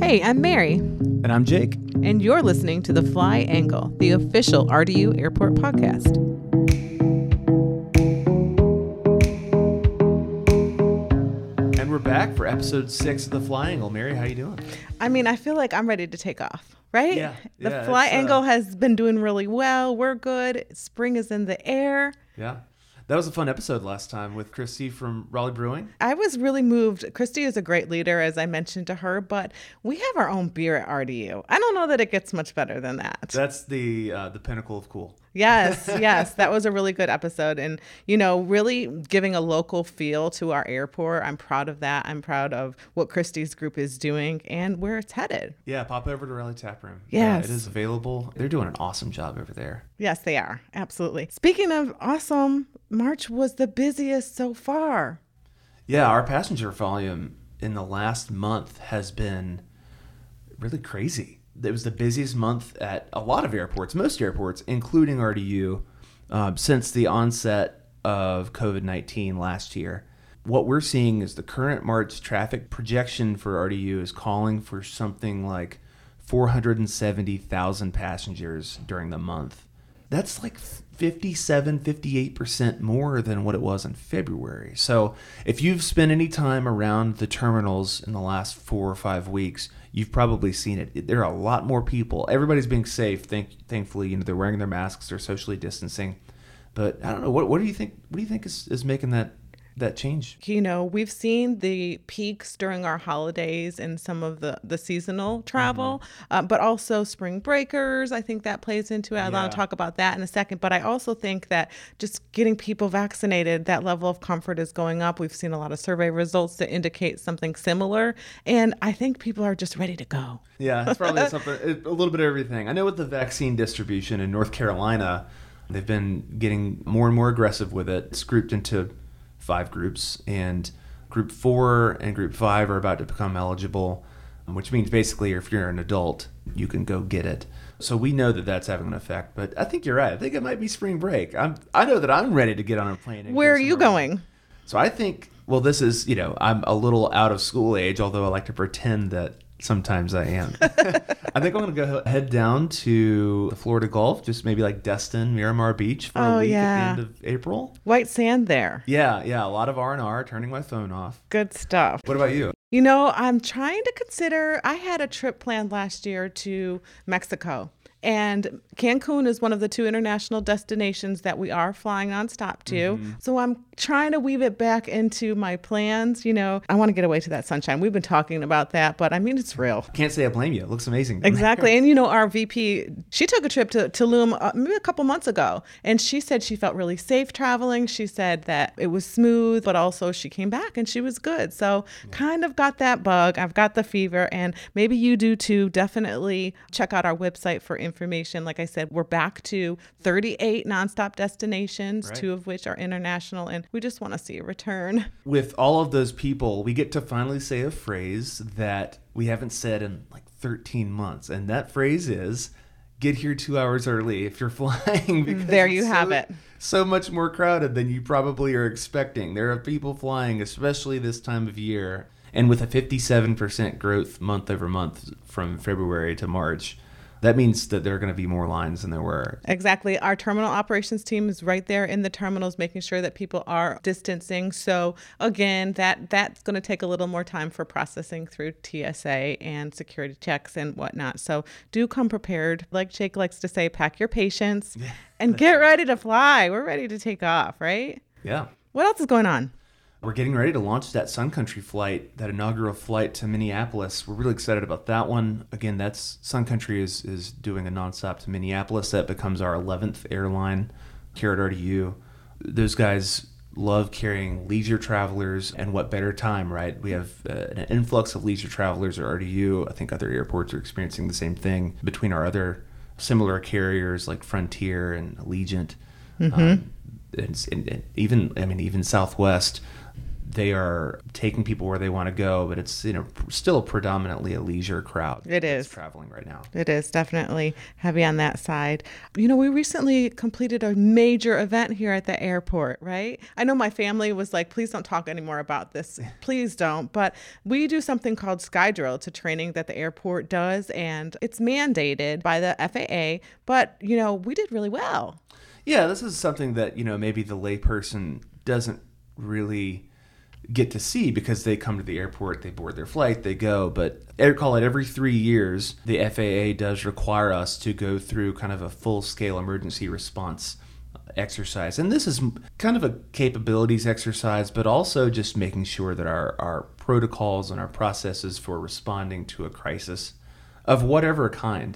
Hey, I'm Mary. And I'm Jake. And you're listening to The Fly Angle, the official RDU Airport podcast. And we're back for episode 6 of The Fly Angle. Mary, how you doing? I mean, I feel like I'm ready to take off, right? Yeah. The Fly Angle has been doing really well. We're good. Spring is in the air. Yeah. That was a fun episode last time with Christy from Raleigh Brewing. I was really moved. Christy is a great leader, as I mentioned to her, but we have our own beer at RDU. I don't know that it gets much better than that. That's the pinnacle of cool. Yes. That was a really good episode. And, really giving a local feel to our airport. I'm proud of that. I'm proud of what Christy's group is doing and where it's headed. Yeah, pop over to Raleigh Tap Room. Yes. It is available. They're doing an awesome job over there. Yes, they are. Absolutely. Speaking of awesome, March was the busiest so far. Yeah, our passenger volume in the last month has been really crazy. It was the busiest month at a lot of airports, most airports, including RDU, since the onset of COVID-19 last year. What we're seeing is the current March traffic projection for RDU is calling for something like 470,000 passengers during the month. That's like 58% more than what it was in February. So if you've spent any time around the terminals in the last 4 or 5 weeks, you've probably seen it. There are a lot more people. Everybody's being safe. Thankfully, they're wearing their masks. They're socially distancing. But I don't know. What do you think? What do you think is making that change? We've seen the peaks during our holidays and some of the seasonal travel, but also spring breakers. I think that plays into it. I want to talk about that in a second. But I also think that just getting people vaccinated, that level of comfort is going up. We've seen a lot of survey results that indicate something similar. And I think people are just ready to go. Yeah, it's probably something, a little bit of everything. I know with the vaccine distribution in North Carolina, they've been getting more and more aggressive with it. It's grouped into 5 groups, and group 4 and group 5 are about to become eligible, which means basically if you're an adult, you can go get it. So we know that that's having an effect, but I think you're right. I think it might be spring break. I know that I'm ready to get on a plane. Where are you going? So I think, well, this is, I'm a little out of school age, although I like to pretend that sometimes I am. I think I'm going to head down to the Florida Gulf, just maybe like Destin, Miramar Beach for a week at the end of April. White sand there. Yeah. A lot of R&R, turning my phone off. Good stuff. What about you? I'm trying to consider, I had a trip planned last year to Mexico. And Cancun is one of the 2 international destinations that we are flying nonstop to. Mm-hmm. So I'm trying to weave it back into my plans. I want to get away to that sunshine. We've been talking about that, but I mean, it's real. Can't say I blame you. It looks amazing. Exactly. And our VP, she took a trip to Tulum maybe a couple months ago, and she said she felt really safe traveling. She said that it was smooth, but also she came back and she was good. So kind of got that bug. I've got the fever, and maybe you do too. Definitely check out our website for information. Like I said, we're back to 38 nonstop destinations, right. 2 of which are international, and we just want to see a return. With all of those people, we get to finally say a phrase that we haven't said in like 13 months, and that phrase is, get here 2 hours early if you're flying. Because there you have it. So much more crowded than you probably are expecting. There are people flying, especially this time of year, and with a 57% growth month over month from February to March, that means that there are going to be more lines than there were. Exactly. Our terminal operations team is right there in the terminals, making sure that people are distancing. So again, that's going to take a little more time for processing through TSA and security checks and whatnot. So do come prepared. Like Jake likes to say, pack your patience and get ready to fly. We're ready to take off, right? Yeah. What else is going on? We're getting ready to launch that Sun Country flight, that inaugural flight to Minneapolis. We're really excited about that one. Again, that's Sun Country is doing a nonstop to Minneapolis. That becomes our 11th airline here at RDU. Those guys love carrying leisure travelers, and what better time, right? We have an influx of leisure travelers at RDU. I think other airports are experiencing the same thing between our other similar carriers like Frontier and Allegiant. And even Southwest. they are taking people where they want to go, but it's, still predominantly a leisure crowd. It is traveling right now. It is definitely heavy on that side. We recently completed a major event here at the airport, right? I know my family was like, please don't talk anymore about this. Please don't. But we do something called Skydrill. It's a training that the airport does, and it's mandated by the FAA. But, we did really well. Yeah, this is something that, maybe the layperson doesn't really get to see because they come to the airport, they board their flight, they go. But call it every 3 years, the FAA does require us to go through kind of a full-scale emergency response exercise. And this is kind of a capabilities exercise, but also just making sure that our protocols and our processes for responding to a crisis of whatever kind,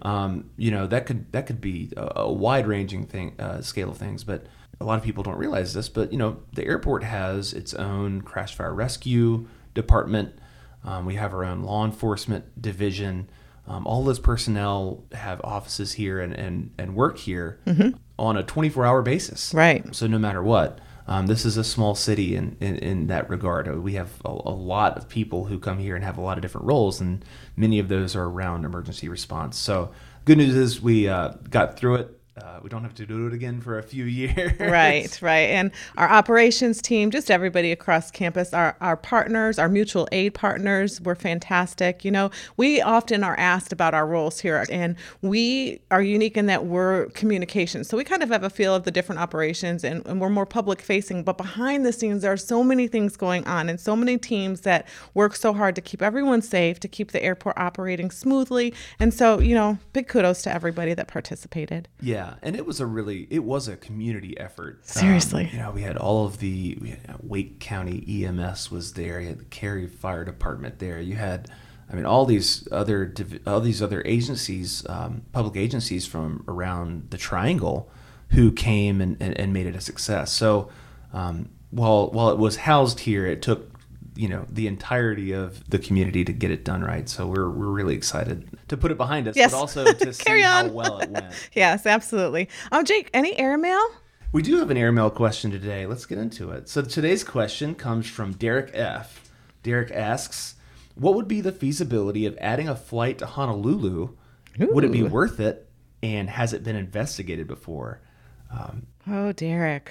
that could be a wide-ranging scale of things, but a lot of people don't realize this, but, the airport has its own crash fire rescue department. We have our own law enforcement division. All those personnel have offices here and work here on a 24-hour basis. Right. So no matter what, this is a small city in that regard. We have a lot of people who come here and have a lot of different roles, and many of those are around emergency response. So good news is we got through it. We don't have to do it again for a few years. Right. And our operations team, just everybody across campus, our partners, our mutual aid partners were fantastic. We often are asked about our roles here, and we are unique in that we're communications. So we kind of have a feel of the different operations, and we're more public facing. But behind the scenes, there are so many things going on and so many teams that work so hard to keep everyone safe, to keep the airport operating smoothly. And so, big kudos to everybody that participated. Yeah. And it was a community effort. Seriously. We had Wake County EMS was there. You had the Cary Fire Department there. You had, all these other agencies, public agencies from around the Triangle who came and made it a success. So while it was housed here, it took the entirety of the community to get it done right. So we're really excited to put it behind us, yes. but also to see how well it went. Yes, absolutely. Jake, any airmail? We do have an airmail question today. Let's get into it. So today's question comes from Derek F. Derek asks, what would be the feasibility of adding a flight to Honolulu? Ooh. Would it be worth it? And has it been investigated before? Oh, Derek.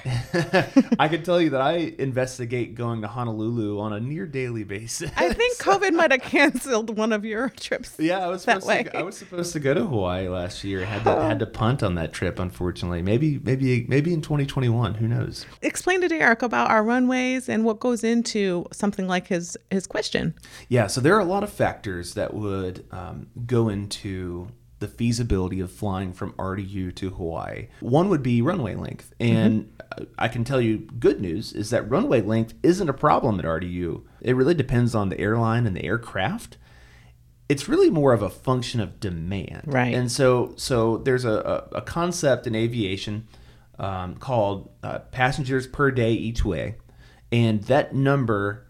I can tell you that I investigate going to Honolulu on a near daily basis. I think COVID might have canceled one of your trips. Yeah, I was supposed to go to Hawaii last year. Had to punt on that trip, unfortunately. Maybe in 2021. Who knows? Explain to Derek about our runways and what goes into something like his question. Yeah, so there are a lot of factors that would go into the feasibility of flying from RDU to Hawaii. One would be runway length. And I can tell you good news is that runway length isn't a problem at RDU. It really depends on the airline and the aircraft. It's really more of a function of demand. Right. And so there's a concept in aviation called passengers per day each way. And that number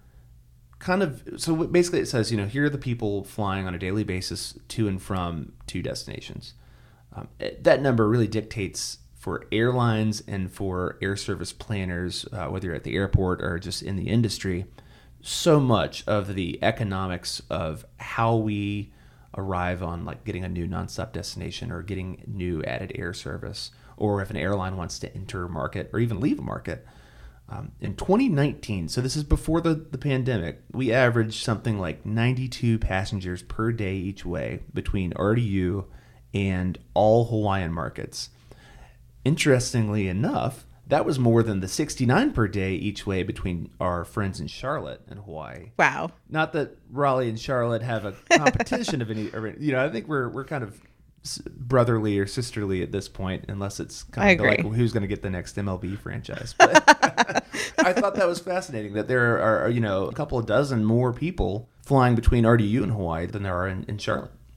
so basically it says, here are the people flying on a daily basis to and from two destinations. That number really dictates for airlines and for air service planners, whether you're at the airport or just in the industry, so much of the economics of how we arrive on like getting a new nonstop destination or getting new added air service, or if an airline wants to enter a market or even leave a market. In 2019, so this is before the pandemic, we averaged something like 92 passengers per day each way between RDU and all Hawaiian markets. Interestingly enough, that was more than the 69 per day each way between our friends in Charlotte and Hawaii. Wow. Not that Raleigh and Charlotte have a competition of any, I think we're kind of brotherly or sisterly at this point, unless it's kind of like who's going to get the next MLB franchise. But I thought that was fascinating that there are a couple of dozen more people flying between RDU and Hawaii than there are in Charlotte.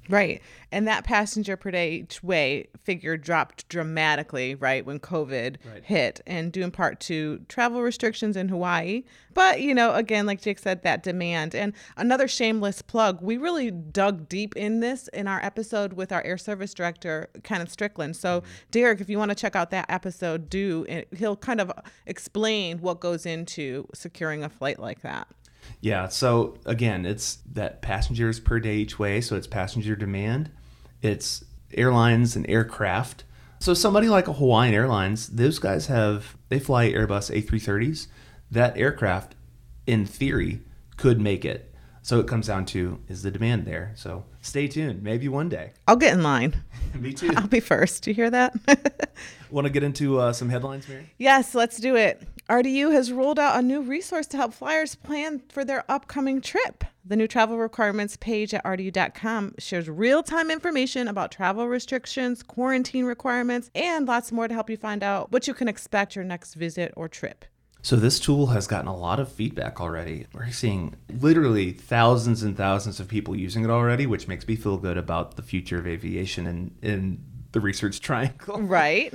Right. And that passenger per day each way figure dropped dramatically, right, when COVID hit, and due in part to travel restrictions in Hawaii. But, again, like Jake said, that demand. And another shameless plug, we really dug deep in this in our episode with our air service director, Kenneth Strickland. So, Derek, if you want to check out that episode, he'll kind of explain what goes into securing a flight like that. Yeah, so again, it's that passengers per day each way, so it's passenger demand, it's airlines and aircraft. So somebody like a Hawaiian Airlines, those guys they fly Airbus A330s. That aircraft, in theory, could make it. So it comes down to, is the demand there? So stay tuned, maybe one day. I'll get in line. Me too. I'll be first. You hear that? Want to get into some headlines, Mary? Yes, let's do it. RDU has rolled out a new resource to help flyers plan for their upcoming trip. The new travel requirements page at RDU.com shares real-time information about travel restrictions, quarantine requirements, and lots more to help you find out what you can expect your next visit or trip. So this tool has gotten a lot of feedback already. We're seeing literally thousands and thousands of people using it already, which makes me feel good about the future of aviation in the research triangle. Right.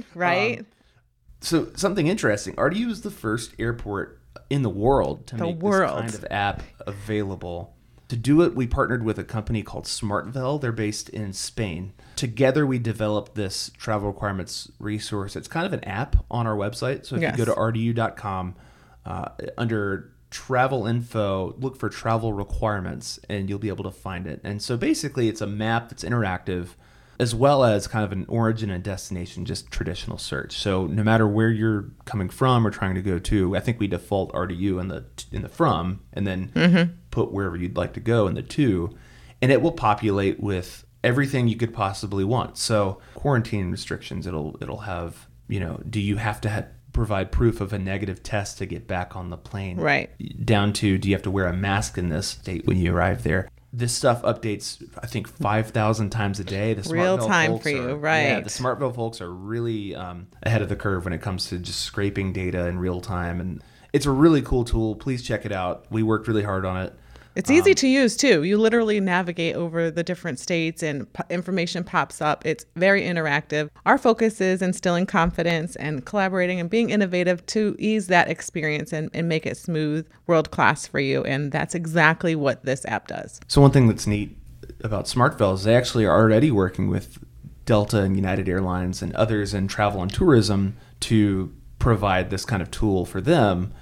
So something interesting, RDU is the first airport in the world to make this kind of app available. To do it, we partnered with a company called SmartVel. They're based in Spain. Together, we developed this travel requirements resource. It's kind of an app on our website. So if you go to rdu.com, under travel info, look for travel requirements, and you'll be able to find it. And so basically, it's a map that's interactive, as well as kind of an origin and destination, just traditional search. So no matter where you're coming from or trying to go to, I think we default RDU in the from, and then put wherever you'd like to go in the to, and it will populate with everything you could possibly want. So quarantine restrictions, it'll have, do you have to provide proof of a negative test to get back on the plane? Right. Down to, do you have to wear a mask in this state when you arrive there? This stuff updates, I think, 5,000 times a day. The real time for you, right? Yeah, the SmartVel folks are really ahead of the curve when it comes to just scraping data in real time. And it's a really cool tool. Please check it out. We worked really hard on it. It's easy to use, too. You literally navigate over the different states and information pops up. It's very interactive. Our focus is instilling confidence and collaborating and being innovative to ease that experience and make it smooth, world-class for you. And that's exactly what this app does. So one thing that's neat about SmartVel is they actually are already working with Delta and United Airlines and others in travel and tourism to provide this kind of tool for them.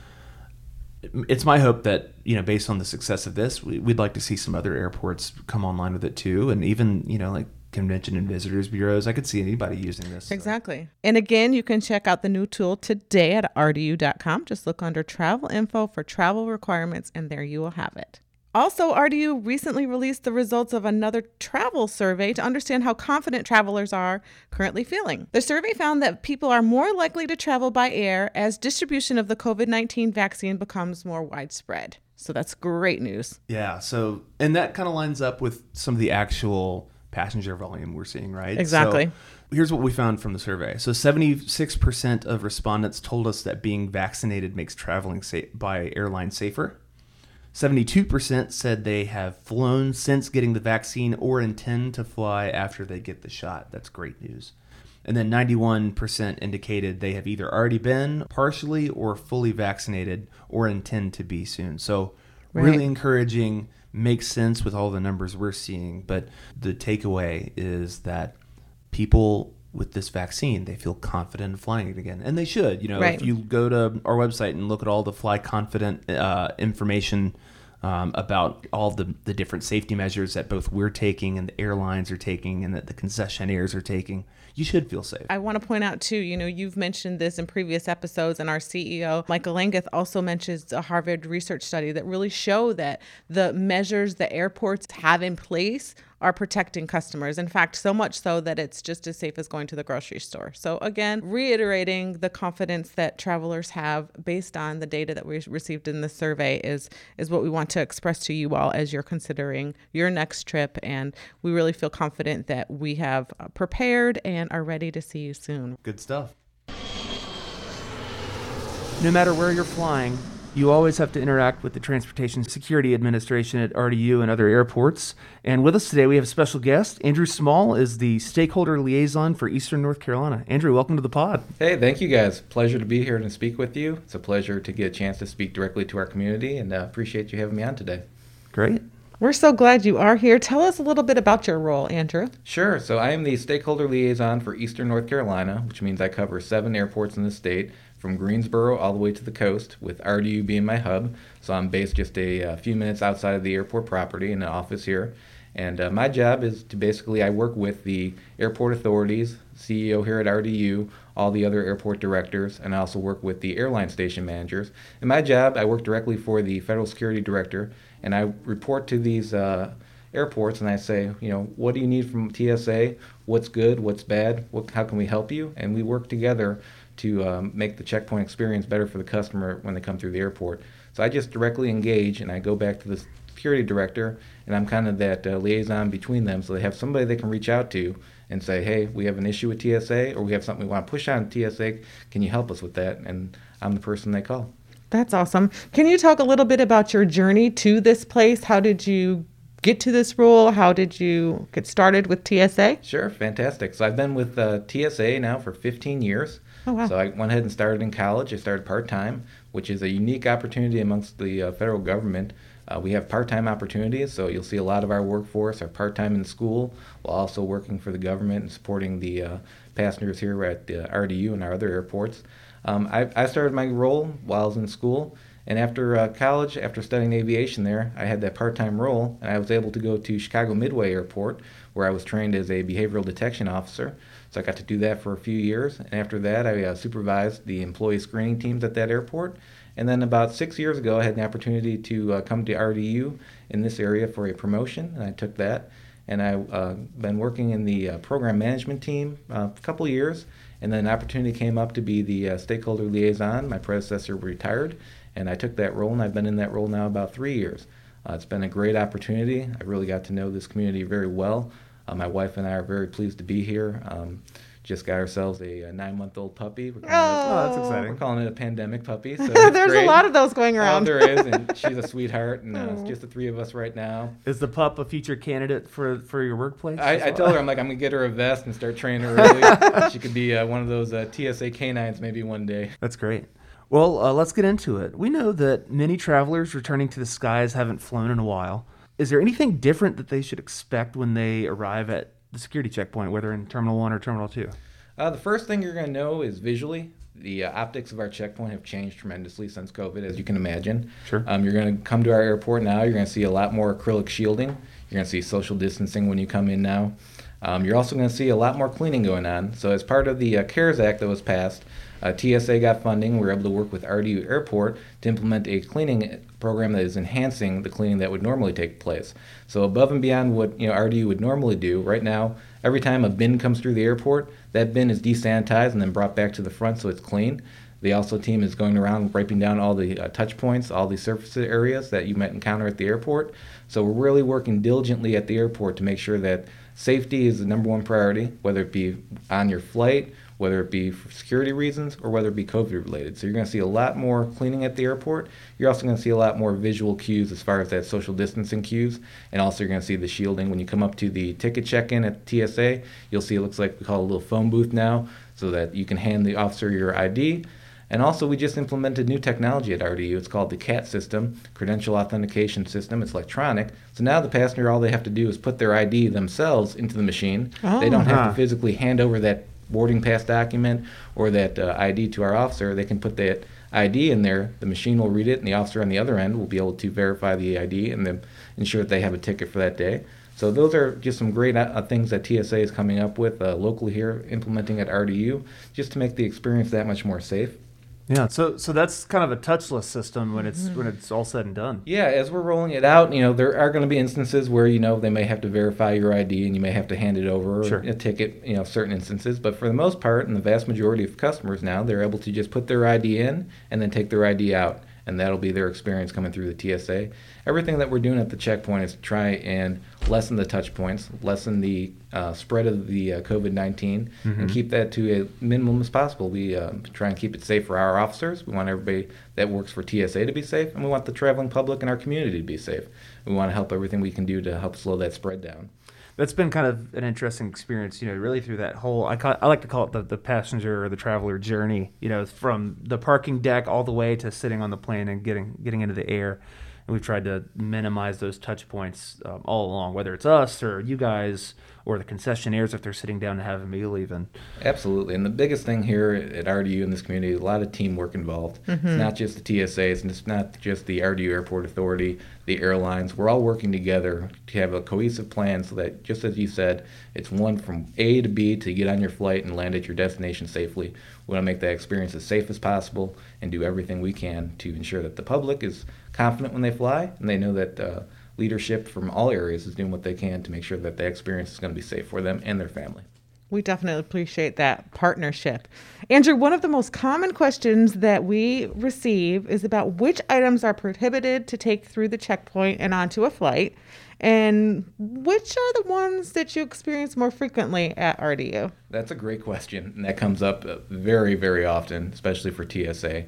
It's my hope that, based on the success of this, we'd like to see some other airports come online with it too. And even, like convention and visitors bureaus, I could see anybody using this. Exactly. So. And again, you can check out the new tool today at rdu.com. Just look under travel info for travel requirements, and there you will have it. Also, RDU recently released the results of another travel survey to understand how confident travelers are currently feeling. The survey found that people are more likely to travel by air as distribution of the COVID-19 vaccine becomes more widespread. So that's great news. Yeah. So, and that kind of lines up with some of the actual passenger volume we're seeing, right? Exactly. So here's what we found from the survey. So 76% of respondents told us that being vaccinated makes traveling by airline safer. 72% said they have flown since getting the vaccine or intend to fly after they get the shot. That's great news. And then 91% indicated they have either already been partially or fully vaccinated or intend to be soon. So really encouraging, makes sense with all the numbers we're seeing. But the takeaway is that people with this vaccine, they feel confident in flying it again. And they should. If you go to our website and look at all the Fly Confident information about all the different safety measures that both we're taking and the airlines are taking and that the concessionaires are taking, you should feel safe. I want to point out, too, you've mentioned this in previous episodes, and our CEO, Michael Langeth, also mentions a Harvard research study that really show that the measures the airports have in place are protecting customers. In fact, so much so that it's just as safe as going to the grocery store. So again, reiterating the confidence that travelers have based on the data that we received in the survey is what we want to express to you all as you're considering your next trip. And we really feel confident that we have prepared and are ready to see you soon. Good stuff. No matter where you're flying, You always have to interact with the Transportation Security Administration at RDU and other airports. And with us today, we have a special guest. Andrew Small is the Stakeholder Liaison for Eastern North Carolina. Andrew, welcome to the pod. Hey, thank you guys. Pleasure to be here and speak with you. It's a pleasure to get a chance to speak directly to our community, and appreciate you having me on today. Great. We're so glad you are here. Tell us a little bit about your role, Andrew. Sure. So I am the Stakeholder Liaison for Eastern North Carolina, which means I cover 7 airports in the state, from Greensboro all the way to the coast, with RDU being my hub. So I'm based just a few minutes outside of the airport property in the office here. And my job is to basically, I work with the airport authorities, CEO here at RDU, all the other airport directors, and I also work with the airline station managers. In my job, I work directly for the Federal Security Director, and I report to these airports and I say, what do you need from TSA? What's good? What's bad? How can we help you? And we work together to make the checkpoint experience better for the customer when they come through the airport. So I just directly engage, and I go back to the security director, and I'm kind of that liaison between them, so they have somebody they can reach out to and say, hey, we have an issue with TSA, or we have something we want to push on TSA. Can you help us with that? And I'm the person they call. That's awesome. Can you talk a little bit about your journey to this place? How did you get to this role? How did you get started with TSA? Sure, fantastic. So I've been with TSA now for 15 years. Oh, wow. So I went ahead and started in college. I started part-time, which is a unique opportunity amongst the federal government. We have part-time opportunities, so you'll see a lot of our workforce are part-time in school while also working for the government and supporting the passengers here at RDU and our other airports. I started my role while I was in school, and after college, after studying aviation there, I had that part-time role, and I was able to go to Chicago Midway Airport, where I was trained as a behavioral detection officer. So I got to do that for a few years, and after that, I supervised the employee screening teams at that airport. And then about 6 years ago, I had the opportunity to come to RDU in this area for a promotion, and I took that. And I've been working in the program management team a couple years, and then an opportunity came up to be the stakeholder liaison. My predecessor retired, and I took that role, and I've been in that role now about 3 years. It's been a great opportunity. I really got to know this community very well. My wife and I are very pleased to be here. Just got ourselves a 9-month-old puppy. That's exciting. We're calling it a pandemic puppy. So There's a lot of those going around. Oh, there is, and she's a sweetheart, and it's just the 3 of us right now. Is the pup a future candidate for your workplace? I told her, I'm going to get her a vest and start training her early. She could be one of those TSA canines maybe one day. That's great. Well, let's get into it. We know that many travelers returning to the skies haven't flown in a while. Is there anything different that they should expect when they arrive at the security checkpoint, whether in Terminal 1 or Terminal 2? The first thing you're going to know is visually. The optics of our checkpoint have changed tremendously since COVID, as you can imagine. Sure. You're going to come to our airport now. You're going to see a lot more acrylic shielding. You're going to see social distancing when you come in now. You're also going to see a lot more cleaning going on. So as part of the CARES Act that was passed, TSA got funding. We were able to work with RDU Airport to implement a cleaning program that is enhancing the cleaning that would normally take place. So above and beyond what RDU would normally do, right now, every time a bin comes through the airport, that bin is desanitized and then brought back to the front so it's clean. The team is going around wiping down all the touch points, all the surface areas that you might encounter at the airport. So we're really working diligently at the airport to make sure that safety is the number one priority, whether it be on your flight, whether it be for security reasons, or whether it be COVID related. So you're going to see a lot more cleaning at the airport. You're also going to see a lot more visual cues as far as that social distancing cues. And also you're going to see the shielding. When you come up to the ticket check-in at TSA, you'll see it looks like we call it a little phone booth now, so that you can hand the officer your ID. And also we just implemented new technology at RDU. It's called the CAT system, Credential Authentication System. It's electronic. So now the passenger, all they have to do is put their ID themselves into the machine. They don't have to physically hand over that boarding pass document or that ID to our officer. They can put that ID in there, the machine will read it, and the officer on the other end will be able to verify the ID and then ensure that they have a ticket for that day. So those are just some great things that TSA is coming up with locally here, implementing at RDU, just to make the experience that much more safe. Yeah, so that's kind of a touchless system when it's all said and done. Yeah, as we're rolling it out, there are going to be instances where they may have to verify your ID and you may have to hand it over Sure. or a ticket, certain instances. But for the most part, and the vast majority of customers now, they're able to just put their ID in and then take their ID out. and that'll be their experience coming through the TSA. Everything that we're doing at the checkpoint is to try and lessen the touch points, lessen the spread of the COVID-19, and keep that to a minimum as possible. We try and keep it safe for our officers. We want everybody that works for TSA to be safe, and we want the traveling public and our community to be safe. We want to help everything we can do to help slow that spread down. That's been kind of an interesting experience, really through that whole, I like to call it the passenger or the traveler journey, from the parking deck all the way to sitting on the plane and getting into the air. And we've tried to minimize those touch points all along, whether it's us or you guys or the concessionaires if they're sitting down to have a meal even. Absolutely. And the biggest thing here at RDU in this community, a lot of teamwork involved. It's not just the TSAs and it's not just the RDU Airport Authority, the airlines. We're all working together to have a cohesive plan so that, just as you said, it's one from A to B to get on your flight and land at your destination safely. We want to make that experience as safe as possible and do everything we can to ensure that the public is confident when they fly and they know that leadership from all areas is doing what they can to make sure that the experience is going to be safe for them and their family. We definitely appreciate that partnership. Andrew, one of the most common questions that we receive is about which items are prohibited to take through the checkpoint and onto a flight, and which are the ones that you experience more frequently at RDU? That's a great question, and that comes up very, very often, especially for TSA.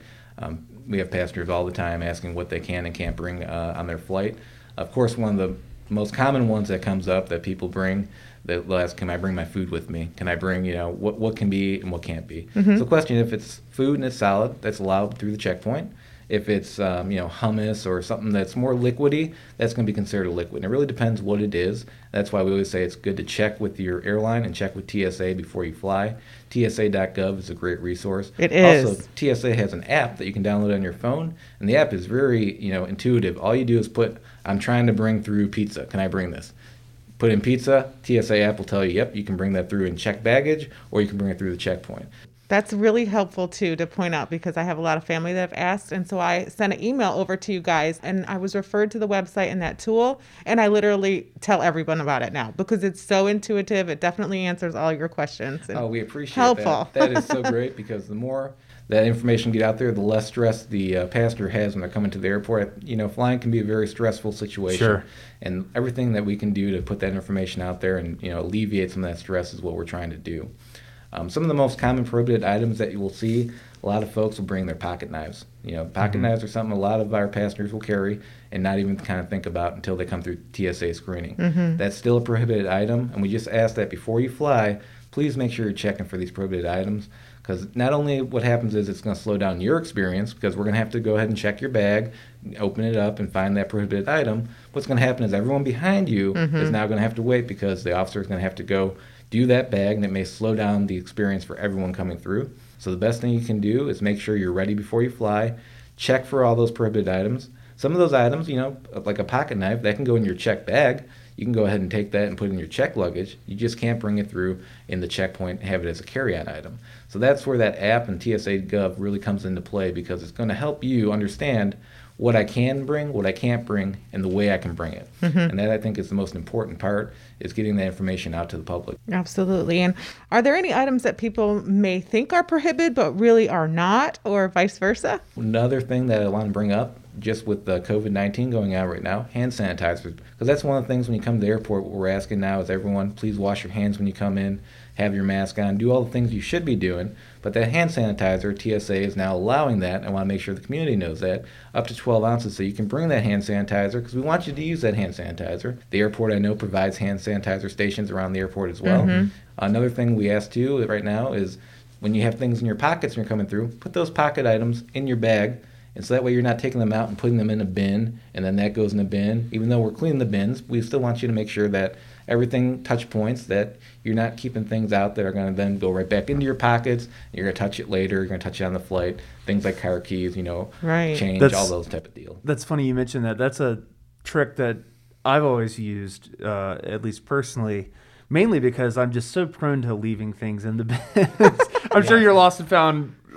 We have passengers all the time asking what they can and can't bring on their flight. Of course, one of the most common ones that comes up that people bring, they'll ask, can I bring my food with me? Can I bring, what can be and what can't be? So the question, if it's food and it's solid, that's allowed through the checkpoint. If it's, hummus or something that's more liquidy, that's going to be considered a liquid. And it really depends what it is. That's why we always say it's good to check with your airline and check with TSA before you fly. TSA.gov is a great resource. It is. Also, TSA has an app that you can download on your phone, and the app is very, intuitive. All you do is put, I'm trying to bring through pizza. Can I bring this? Put in pizza, TSA app will tell you, yep, you can bring that through in checked baggage, or you can bring it through the checkpoint. That's really helpful, too, to point out because I have a lot of family that have asked. And so I sent an email over to you guys and I was referred to the website and that tool. And I literally tell everyone about it now because it's so intuitive. It definitely answers all your questions. Oh, we appreciate helpful. That is so great because the more that information get out there, the less stress the passenger has when they're coming to the airport. Flying can be a very stressful situation. Sure. And everything that we can do to put that information out there and, alleviate some of that stress is what we're trying to do. Some of the most common prohibited items that you will see, a lot of folks will bring their pocket knives. Pocket knives are something a lot of our passengers will carry and not even kind of think about until they come through TSA screening. That's still a prohibited item, and we just ask that before you fly, please make sure you're checking for these prohibited items because not only what happens is it's going to slow down your experience because we're going to have to go ahead and check your bag, open it up, and find that prohibited item. What's going to happen is everyone behind you is now going to have to wait because the officer is going to have to go do that bag, and it may slow down the experience for everyone coming through. So the best thing you can do is make sure you're ready before you fly. Check for all those prohibited items. Some of those items, like a pocket knife, that can go in your checked bag. You can go ahead and take that and put it in your checked luggage. You just can't bring it through in the checkpoint and have it as a carry-on item. So that's where that app and TSA.gov really comes into play because it's going to help you understand what I can bring, what I can't bring, and the way I can bring it. And that, I think, is the most important part, is getting that information out to the public. Absolutely. And are there any items that people may think are prohibited but really are not, or vice versa? Another thing that I want to bring up, just with the COVID-19 going on right now, hand sanitizers. Because that's one of the things when you come to the airport, what we're asking now is everyone, please wash your hands when you come in, have your mask on, do all the things you should be doing. But that hand sanitizer, TSA is now allowing that. I want to make sure the community knows that, up to 12 ounces. So you can bring that hand sanitizer because we want you to use that hand sanitizer. The airport, I know, provides hand sanitizer stations around the airport as well. Another thing we ask too right now is when you have things in your pockets when you're coming through, put those pocket items in your bag. And so that way you're not taking them out and putting them in a bin, and then that goes in a bin. Even though we're cleaning the bins, we still want you to make sure that everything touch points, that you're not keeping things out that are going to then go right back into your pockets. You're going to touch it later. You're going to touch it on the flight. Things like car keys, change, all those type of deals. That's funny you mentioned that. That's a trick that I've always used, at least personally, mainly because I'm just so prone to leaving things in the bins. I'm sure your lost and found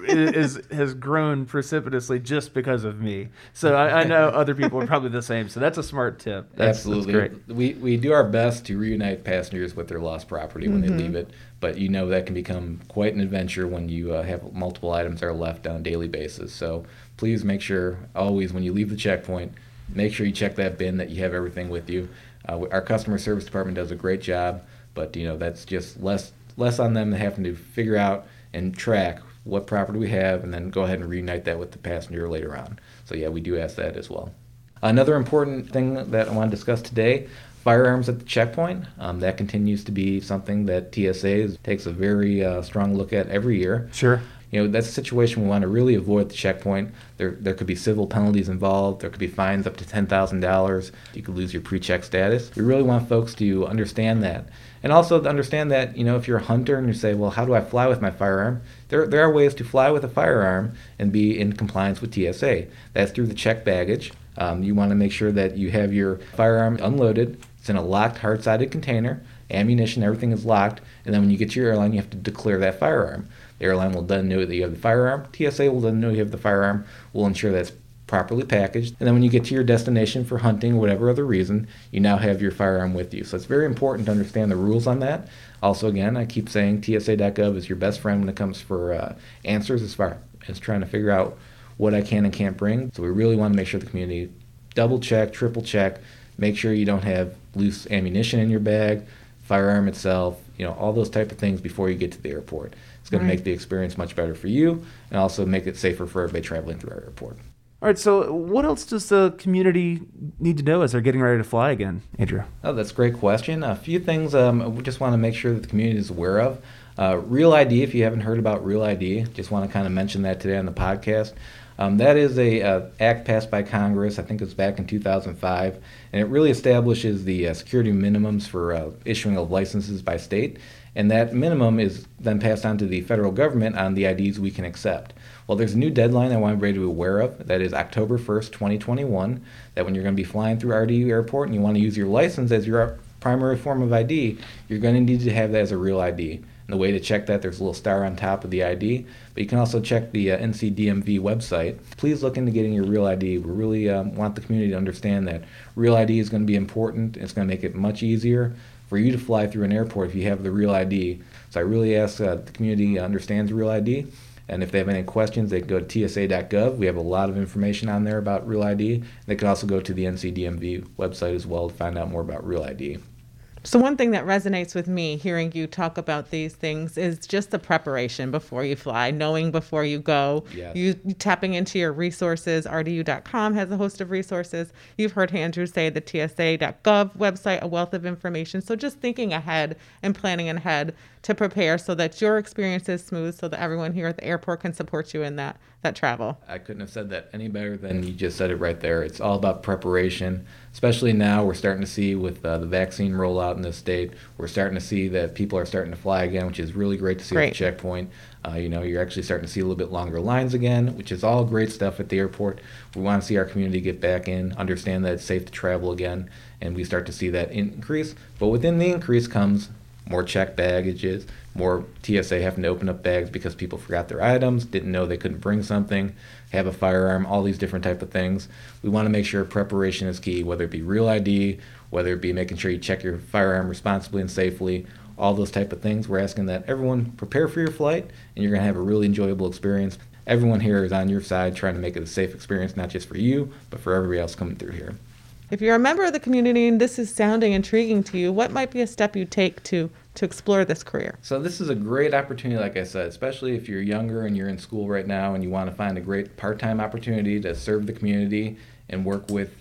has grown precipitously just because of me. So I know other people are probably the same. So that's a smart tip. Absolutely. That's great. We do our best to reunite passengers with their lost property when they leave it, but that can become quite an adventure when you have multiple items that are left on a daily basis. So please make sure always when you leave the checkpoint, make sure you check that bin that you have everything with you. Our customer service department does a great job, but that's just less on them than having to figure out and track what property we have and then go ahead and reunite that with the passenger later on. So yeah, we do ask that as well. Another important thing that I want to discuss today, firearms at the checkpoint. That continues to be something that TSA takes a very strong look at every year. Sure. That's a situation we want to really avoid at the checkpoint. There could be civil penalties involved. There could be fines up to $10,000. You could lose your pre-check status. We really want folks to understand that. And also to understand that, if you're a hunter and you say, well, how do I fly with my firearm? There are ways to fly with a firearm and be in compliance with TSA. That's through the checked baggage. You want to make sure that you have your firearm unloaded. It's in a locked, hard-sided container. Ammunition, everything is locked. And then when you get to your airline, you have to declare that firearm. The airline will then know that you have the firearm. TSA will then know you have the firearm. We'll ensure that's properly packaged. And then when you get to your destination for hunting or whatever other reason, you now have your firearm with you. So it's very important to understand the rules on that. Also, again, I keep saying TSA.gov is your best friend when it comes for answers as far as trying to figure out what I can and can't bring. So we really want to make sure the community double check, triple check, make sure you don't have loose ammunition in your bag, firearm itself, all those type of things before you get to the airport. It's going to make the experience much better for you and also make it safer for everybody traveling through our airport. All right, so what else does the community need to know as they're getting ready to fly again, Andrew? Oh, that's a great question. A few things we just want to make sure that the community is aware of. Real ID, if you haven't heard about Real ID, just want to kind of mention that today on the podcast. That is a act passed by Congress, I think it was back in 2005, and it really establishes the security minimums for issuing of licenses by state, and that minimum is then passed on to the federal government on the IDs we can accept. Well, there's a new deadline I want everybody to be aware of. That is October 1st, 2021, that when you're going to be flying through RDU Airport and you want to use your license as your primary form of ID, you're going to need to have that as a real ID. And the way to check that, there's a little star on top of the ID, but you can also check the NCDMV website. Please look into getting your real ID. We really want the community to understand that real ID is going to be important. It's going to make it much easier for you to fly through an airport if you have the real ID. So I really ask the community understands real ID. And if they have any questions, they can go to tsa.gov. We have a lot of information on there about Real ID. They can also go to the NCDMV website as well to find out more about Real ID. So one thing that resonates with me hearing you talk about these things is just the preparation before you fly, knowing before you go, Yes. you tapping into your resources. RDU.com has a host of resources. You've heard Andrew say the TSA.gov website, a wealth of information. So just thinking ahead and planning ahead to prepare so that your experience is smooth so that everyone here at the airport can support you in that travel. I couldn't have said that any better than you just said it right there. It's all about preparation, especially now we're starting to see with the vaccine rollout in this state, we're starting to see that people are starting to fly again, which is really great to see at the checkpoint. You're actually starting to see a little bit longer lines again, which is all great stuff at the airport. We want to see our community get back in, understand that it's safe to travel again, and we start to see that increase. But within the increase comes more checked baggages, more TSA having to open up bags because people forgot their items, didn't know they couldn't bring something, have a firearm, all these different type of things. We want to make sure preparation is key, whether it be Real ID, whether it be making sure you check your firearm responsibly and safely, all those type of things. We're asking that everyone prepare for your flight, and you're going to have a really enjoyable experience. Everyone here is on your side trying to make it a safe experience, not just for you, but for everybody else coming through here. If you're a member of the community and this is sounding intriguing to you, what might be a step you take to explore this career? So this is a great opportunity, like I said, especially if you're younger and you're in school right now and you want to find a great part-time opportunity to serve the community and work with,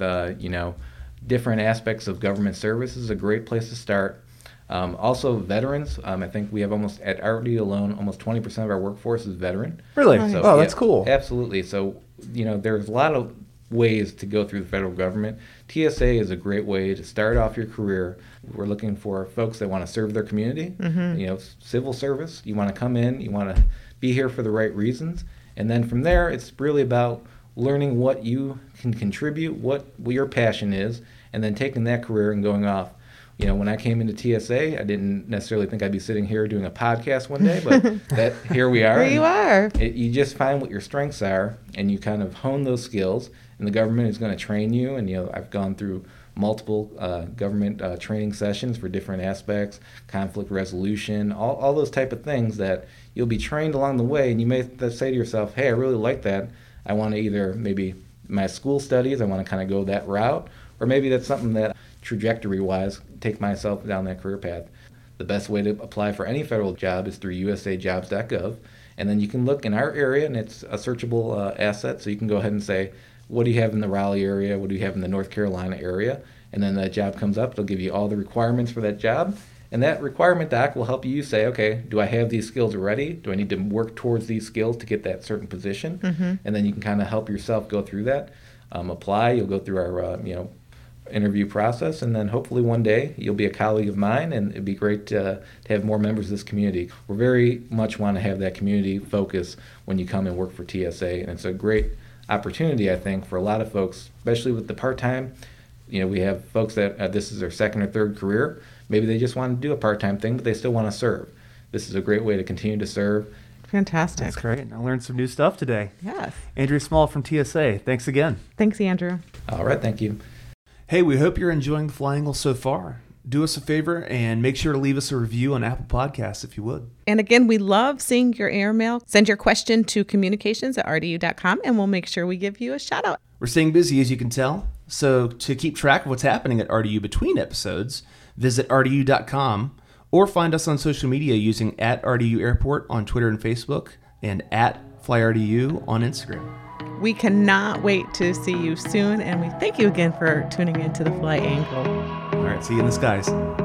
different aspects of government service. Is a great place to start. Also, veterans. I think we have at RD alone, almost 20% of our workforce is veteran. Really? Nice. So, that's cool. Absolutely. So, there's a lot of ways to go through the federal government. TSA is a great way to start off your career. We're looking for folks that want to serve their community. Civil service. You want to come in, you want to be here for the right reasons. And then from there, it's really about learning what you can contribute, what your passion is, and then taking that career and going off. When I came into TSA, I didn't necessarily think I'd be sitting here doing a podcast one day, but here we are. Here you are. You just find what your strengths are, and you kind of hone those skills, and the government is going to train you. And I've gone through multiple government training sessions for different aspects, conflict resolution, all those type of things that you'll be trained along the way. And you may say to yourself, hey, I really like that. I want to either maybe my school studies, I want to kind of go that route, or maybe that's something that trajectory-wise, take myself down that career path. The best way to apply for any federal job is through usajobs.gov, and then you can look in our area, and it's a searchable asset, so you can go ahead and say, what do you have in the Raleigh area, what do you have in the North Carolina area, and then that job comes up, it'll give you all the requirements for that job, and that requirement doc will help you say, okay, do I have these skills already? Do I need to work towards these skills to get that certain position? Mm-hmm. And then you can kind of help yourself go through that. Apply, you'll go through our interview process, and then hopefully one day you'll be a colleague of mine, and it'd be great to have more members of this community. We very much want to have that community focus when you come and work for TSA, and it's a great opportunity, I think, for a lot of folks, especially with the part-time. We have folks that this is their second or third career. Maybe they just want to do a part-time thing, but they still want to serve. This is a great way to continue to serve. Fantastic. That's great. I learned some new stuff today. Yes. Andrea Small from TSA. Thanks again. Thanks, Andrew. All right, thank you. Hey, we hope you're enjoying the Fly-Angle so far. Do us a favor and make sure to leave us a review on Apple Podcasts if you would. And again, we love seeing your airmail. Send your question to communications@rdu.com, and we'll make sure we give you a shout out. We're staying busy, as you can tell. So to keep track of what's happening at RDU between episodes, visit rdu.com or find us on social media using @RDU Airport on Twitter and Facebook and @FlyRDU on Instagram. We cannot wait to see you soon, and we thank you again for tuning into the Fly-Angle. All right, see you in the skies.